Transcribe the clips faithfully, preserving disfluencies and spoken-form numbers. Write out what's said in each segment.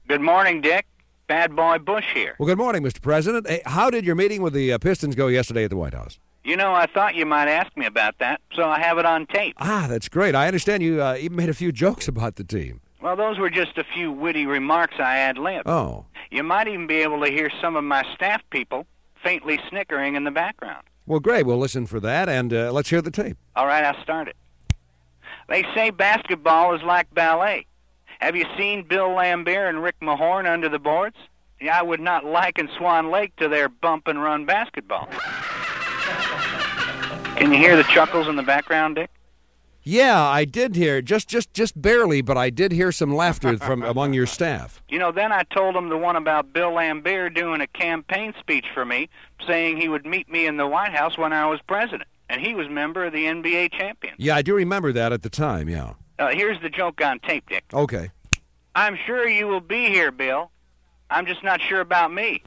Good morning, Dick. Bad Boy Bush here. Well, good morning, Mister President. Hey, how did your meeting with the uh, Pistons go yesterday at the White House? You know, I thought you might ask me about that, so I have it on tape. Ah, that's great. I understand you uh, even made a few jokes about the team. Well, those were just a few witty remarks I ad-libbed. Oh. You might even be able to hear some of my staff people faintly snickering in the background. Well, great. We'll listen for that, and uh, let's hear the tape. All right, I'll start it. They say basketball is like ballet. Have you seen Bill Lambert and Rick Mahorn under the boards? Yeah, I would not liken Swan Lake to their bump-and-run basketball. Can you hear the chuckles in the background, Dick? Yeah, I did hear, just just just barely, but I did hear some laughter from among your staff. You know, then I told them the one about Bill Lambert doing a campaign speech for me, saying he would meet me in the White House when I was president, and he was member of the N B A champions. Yeah, I do remember that at the time, yeah. Uh, here's the joke on tape, Dick. Okay. I'm sure you will be here, Bill. I'm just not sure about me.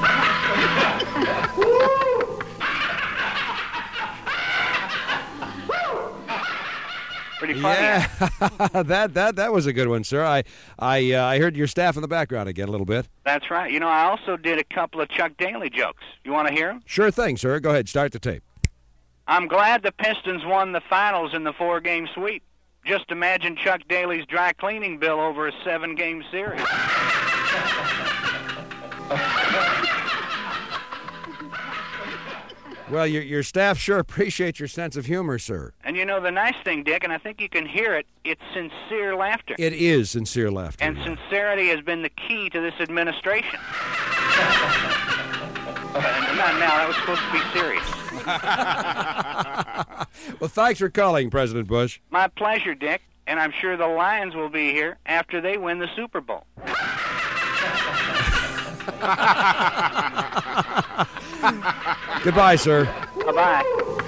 Pretty funny. Yeah, that that that was a good one, sir. I I uh, I heard your staff in the background again a little bit. That's right. You know, I also did a couple of Chuck Daly jokes. You want to hear them? Sure thing, sir. Go ahead, start the tape. I'm glad the Pistons won the finals in the four-game sweep. Just imagine Chuck Daly's dry cleaning bill over a seven-game series. Well, your your staff sure appreciate your sense of humor, sir. And you know the nice thing, Dick, and I think you can hear it, it's sincere laughter. It is sincere laughter. And yeah. Sincerity has been the key to this administration. uh, not now, that was supposed to be serious. Well, thanks for calling, President Bush. My pleasure, Dick, and I'm sure the Lions will be here after they win the Super Bowl. Goodbye, sir. Bye-bye.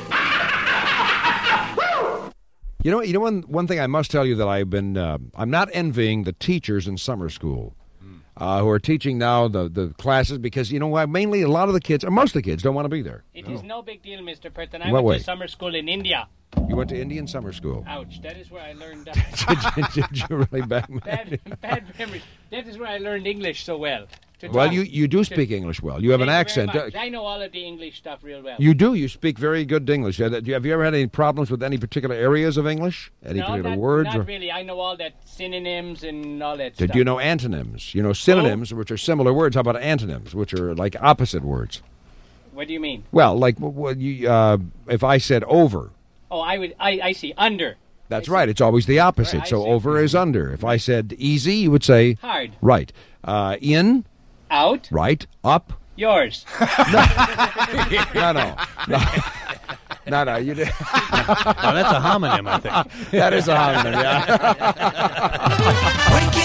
You know, you know one one thing I must tell you that I've been uh, I'm not envying the teachers in summer school uh, who are teaching now the, the classes because you know why? Mainly a lot of the kids, or most of the kids, don't want to be there. It no. is no big deal, Mister Perton. I What went way? to summer school in India. You went to Indian summer school. Ouch! That is where I learned. Uh, did, did, did you really back bad, bad memories. That is where I learned English so well. To Well, talk, you, you do to, speak English well. You have an Thank you very accent. much. I know all of the English stuff real well. You do. You speak very good English. Have you ever had any problems with any particular areas of English? Any no, particular not, words? not or? really. I know all that synonyms and all that Did stuff. you know antonyms? You know synonyms, which are similar words. How about antonyms, which are like opposite words? What do you mean? Well, like well, you, uh, if I said over. Oh, I would. I, I see. Under. That's I right. It's always the opposite. Right, so see. over is under. If I said easy, you would say hard. Right. Uh, in. Out. Right. Up. Yours. no, no, no, no, no, no. You did. Oh, that's a homonym, I think. That is a homonym. Yeah.